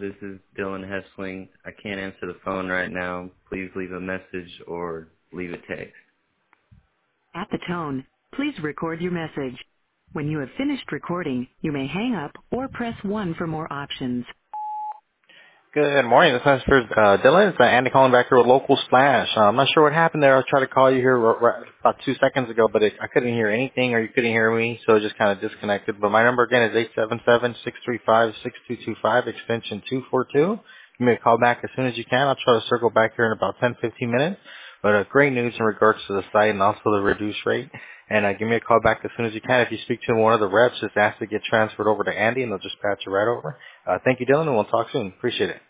this is Dylan Hessling. I can't answer the phone right now. Please leave a message or leave a text. At the tone, please record your message. When you have finished recording, you may hang up or press 1 for more options. Good morning. This is for Dylan. It's Andy calling back here with Local Splash. I'm not sure what happened there. I tried to call you here about 2 seconds ago, but I couldn't hear anything or you couldn't hear me, so it just kind of disconnected. But my number again is 877-635-6225, extension 242. Give me a call back as soon as you can. I'll try to circle back here in about 10-15 minutes. But great news in regards to the site and also the reduced rate. And give me a call back as soon as you can. If you speak to one of the reps, just ask to get transferred over to Andy, and they'll just patch you right over. Thank you, Dylan, and we'll talk soon. Appreciate it.